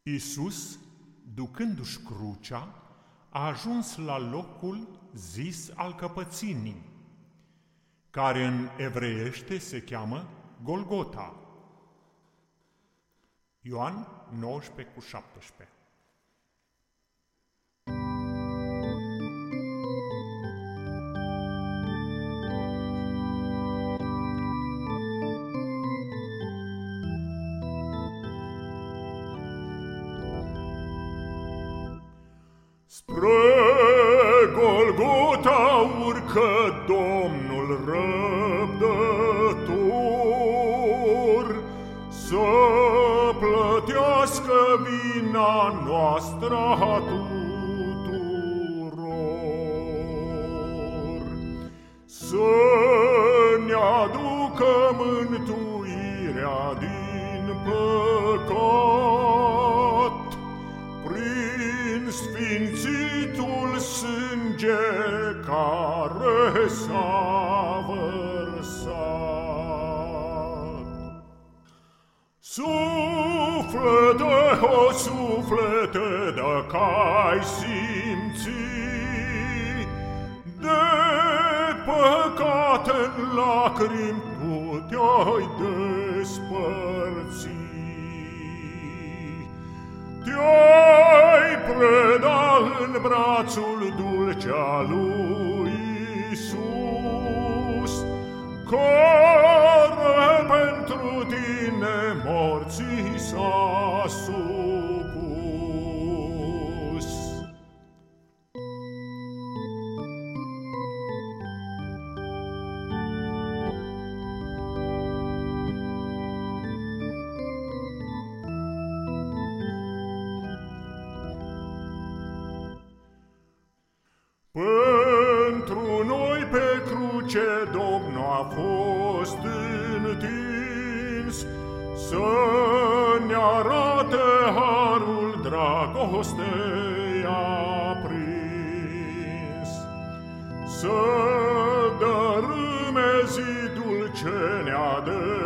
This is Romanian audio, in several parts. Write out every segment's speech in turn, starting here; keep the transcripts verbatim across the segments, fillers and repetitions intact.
Iisus, ducându-și crucea, a ajuns la locul zis al căpățânii, care în evreiește se cheamă Golgota. Ioan nouăsprezece cu șaptesprezece. Spre Golgota urcă Domnul răbdător, să plătească vina noastră a tuturor, să ne aducă mântuirea din păcat, prin sfințitul sânge care s-a vărsat. Suflete, o suflete, dacă-ai simți de păcate-n lacrimi tu te-ai despărți, te-ai preda în brațul dulce al lui Iisus, care pentru tine morții s-a supus. Pentru noi pe cruce Domnul a fost întins, să ne arate harul dragostei aprins, să dărâme zidul ce ne-a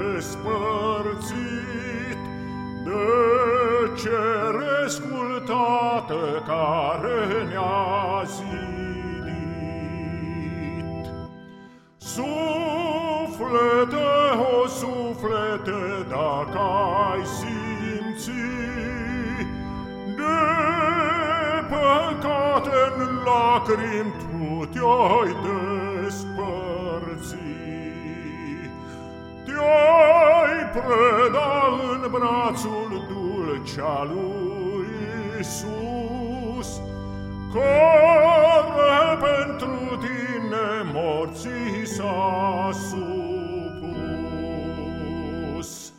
despărțit de cerescul Tată care ne-a zidit. Suflete, o suflete, dacă ai simți de păcate-n lacrimi tu te-ai despărți, te-ai preda în brațul dulce al lui Iisus, care pentru tine morții s-a supus.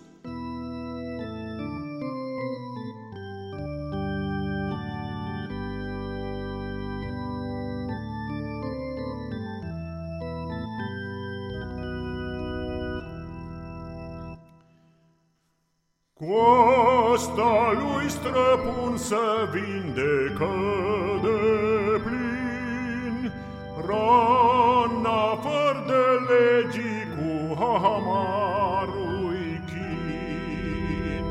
Coasta lui străpun să vindecă deplin rana fără de legii cu amarul chin.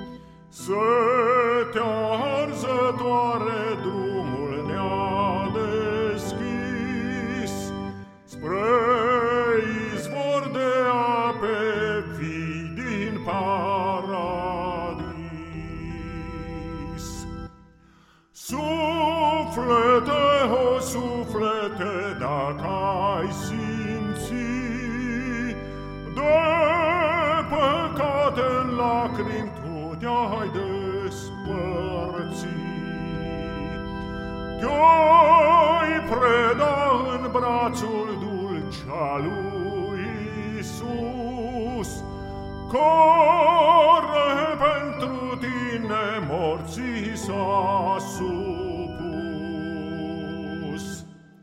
Setea arzătoare drumul ne-a deschis spre izvor de ape vii din paradis. Suflete, o suflete, dacă ai simți de păcate-n lacrimi tu te-ai despărți, te-ai preda în brațul dulce al lui Iisus, care pentru tine morții s-a supus.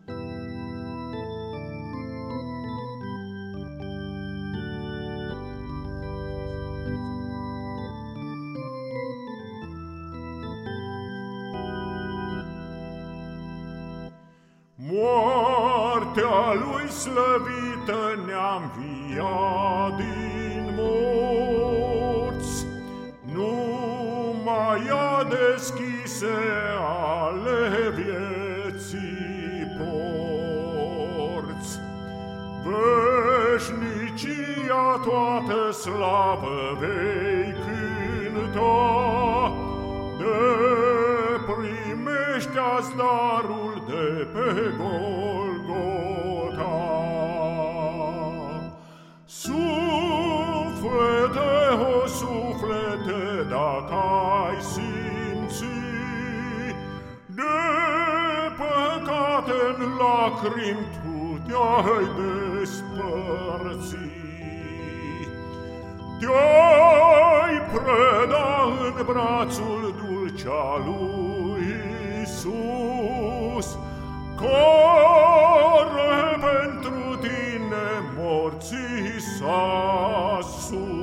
Moartea lui slăvită ne-a înviat din morți, numai deschise ale vieții porți. Veșnicia toată slavă vei cânta, de primește-ați darul de pe Golgota. Suflete, o suflete, dacă ai simți de păcate în lacrimi tu te-ai despărți, te-ai preda în brațul dulce al lui Iisus, care pentru tine morții s-a sus.